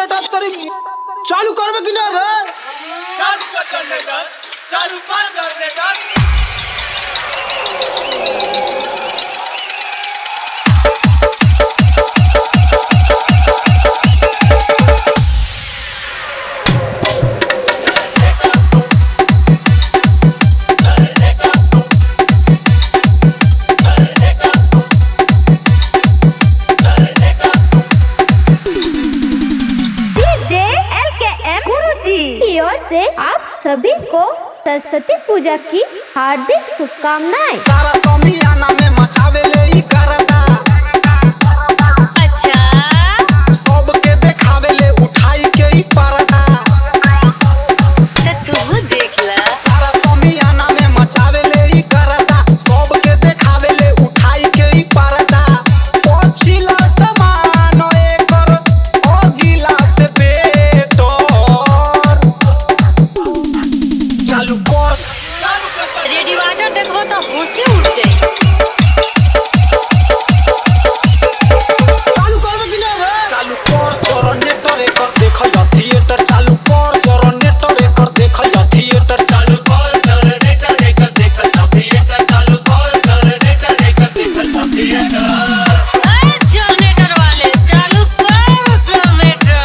बेटा तेरी चालू करबे कि ना रे? चालू कर चालू कर से आप सभी को सरस्वती पूजा की हार्दिक शुभकामनाएं। सारा समियाना में मचावे ले ई करदा। अच्छा सबके देखावे ले उठाई के ई पर्दा। तो तू देख ला। सारा समियाना में मचावे ले ई करदा। सबके देखावे ले उठाई के ई पर्दा। पछिला समान एकर अगिला से बेटर। चालू कर रेडी वाटर देखो तो होश उड़ गई। चालू कर कि ना रे? चालू कर जनरेटर एकर देखल थिएटर। चालू कर जनरेटर एकर देखल थिएटर। चालू कर जनरेटर एकर देखल थिएटर। चालू कर जनरेटर एकर देखल थिएटर। जनरेटर वाले चालू कर जनरेटर।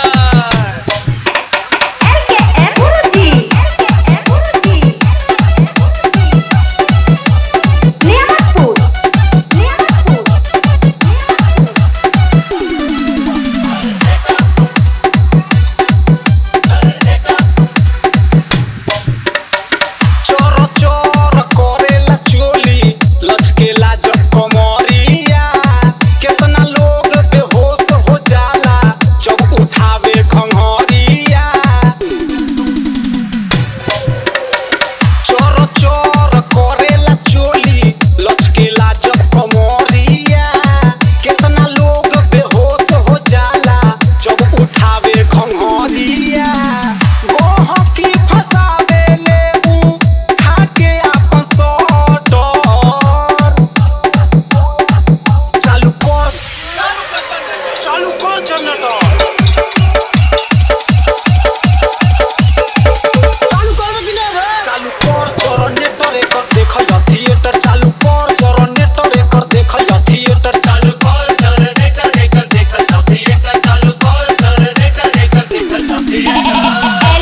चोर चोर करेला चोली लचकेला जब कमरिया। कितना लोग बेहोश हो जाला जब उठावे खंघरिया। चोर चोर करेला चोली लचकेला जब कमरिया। कितना लोग बेहोश हो जाला जब उठावे खंघरिया। गोहकी फसावे ले उ खाके आपन सटर। चालू कर जनरेटर। चालू कर कि ना रे? चालू कर जनरेटर एकर देखल थिएटर। चालू कर जनरेटर एकर देखल थिएटर। चालू कर जनरेटर एकर देखल थिएटर। चालू कर जनरेटर एकर देखल थिएटर।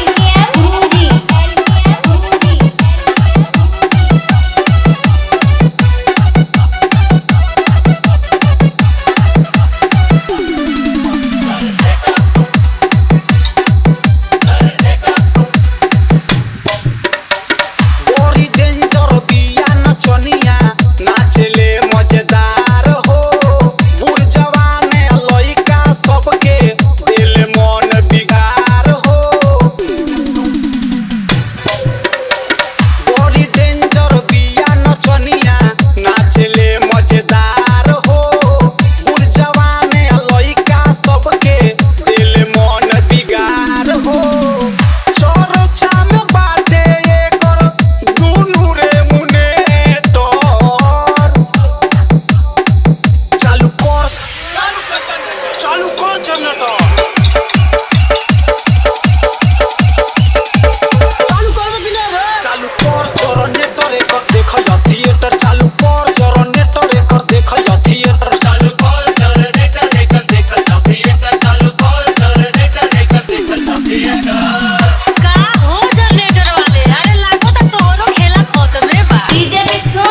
बड़ी डेंजर बिया नचनिया नाचले मजेदार हो। बूढ़ जवान लइका सबके दिल मन बिगार हो। बड़ी डेंजर बिया नचनिया नाचले मजेदार हो। बूढ़ जवान लइका सबके दिल मन बिगार हो। चर्चा में बाटे एकर दुनु रे मुनेटर। चालू कर जनरेटर। चालू कर कि ना रे? चालू कर जनरेटर एकर देखल थिएटर। चालू कर जनरेटर एकर देखल थिएटर। चालू कर जनरेटर एकर देखल थिएटर। चालू कर जनरेटर एकर देखल थिएटर। का हो जनरेटर वाले? अरे लागो तो तोरो खेला खत्म बा। डीजे मिक्रो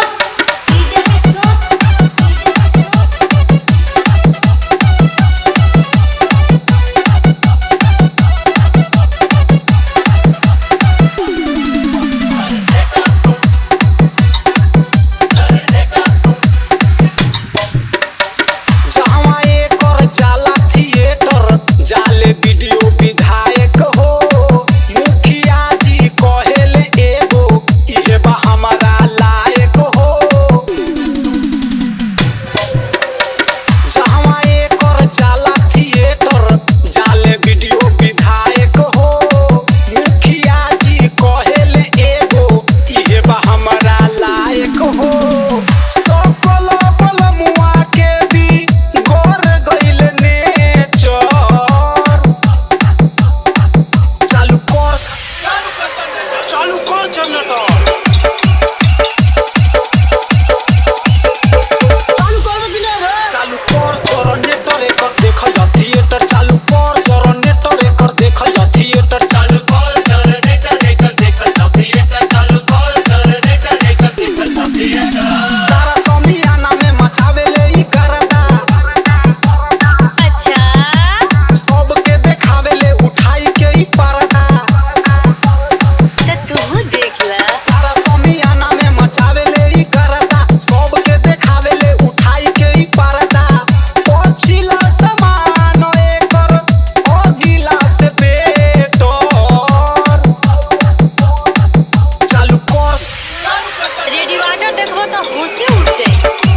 तो होशे उड़ जाए।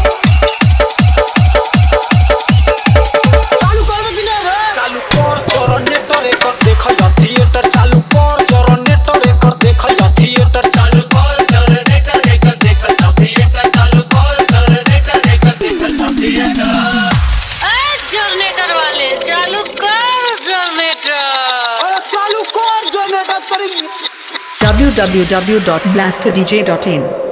चालू कर दे चालू कर जनरेटर एकर देखल थिएटर चालू कर जनरेटर एकर देखल थिएटर चालू कर जनरेटर एकर देखल थिएटर चालू कर जनरेटर एकर देखल थिएटर जनरेटर वाले चालू कर जनरेटर। अरे चालू कर जनरेटर तरी www.blasterdj.in